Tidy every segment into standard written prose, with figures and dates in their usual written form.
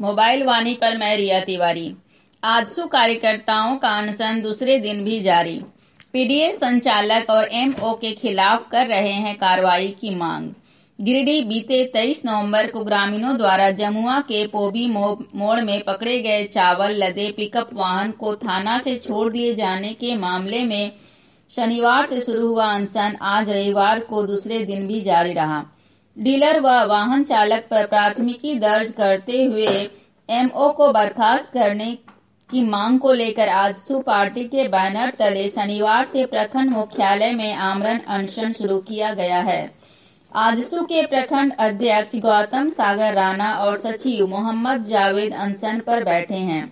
Mobile वाणी पर मैं रिया तिवारी। आजसू कार्यकर्ताओं का अनशन दूसरे दिन भी जारी। पीडीएस संचालक और एमओ के खिलाफ कर रहे हैं कार्रवाई की मांग। गिरिडीह बीते 23 नवंबर को ग्रामीणों द्वारा जमुआ के पोबी मोड़ में पकड़े गए चावल लदे पिकअप वाहन को थाना से छोड़ दिए जाने के मामले में शनिवार से शुरू हुआ अनशन आज रविवार को दूसरे दिन भी जारी रहा। डीलर व वाहन चालक पर प्राथमिकी दर्ज करते हुए एमओ को बर्खास्त करने की मांग को लेकर आजसू पार्टी के बैनर तले शनिवार से प्रखंड मुख्यालय में आमरण अनशन शुरू किया गया है। आजसू के प्रखंड अध्यक्ष गौतम सागर राणा और सचिव मोहम्मद जावेद अनशन पर बैठे हैं।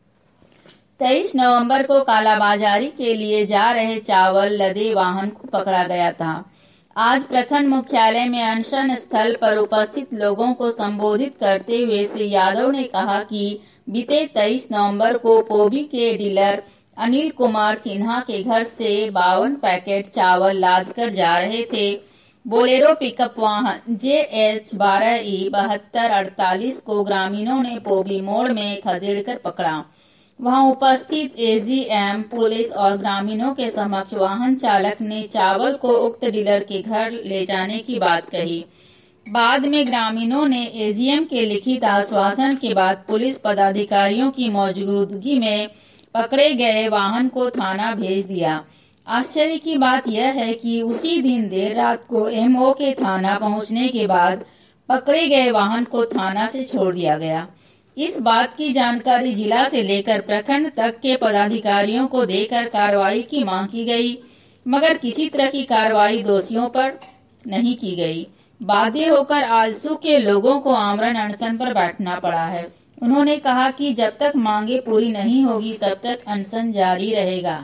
23 नवंबर को कालाबाजारी के लिए जा रहे चावल लदे वाहन को पकड़ा गया था। आज प्रखंड मुख्यालय में अनशन स्थल पर उपस्थित लोगों को संबोधित करते हुए श्री यादव ने कहा कि बीते 23 नवंबर को पोबी के डीलर अनिल कुमार सिन्हा के घर से 52 पैकेट चावल लादकर जा रहे थे। बोलेरो पिकअप वाहन JH12E 7248 को ग्रामीणों ने पोबी मोड़ में खदेड़कर पकड़ा। वहां उपस्थित एजीएम, पुलिस और ग्रामीणों के समक्ष वाहन चालक ने चावल को उक्त डीलर के घर ले जाने की बात कही। बाद में ग्रामीणों ने एजीएम के लिखित आश्वासन के बाद पुलिस पदाधिकारियों की मौजूदगी में पकड़े गए वाहन को थाना भेज दिया। आश्चर्य की बात यह है कि उसी दिन देर रात को एमओ के थाना पहुंचने के बाद पकड़े गए वाहन को थाना से छोड़ दिया गया। इस बात की जानकारी जिला से लेकर प्रखंड तक के पदाधिकारियों को देकर कार्रवाई की मांग की गई, मगर किसी तरह की कार्रवाई दोषियों पर नहीं की गई। बाध्य होकर आजसू के लोगों को आमरण अनशन पर बैठना पड़ा है। उन्होंने कहा कि जब तक मांगे पूरी नहीं होगी तब तक अनशन जारी रहेगा।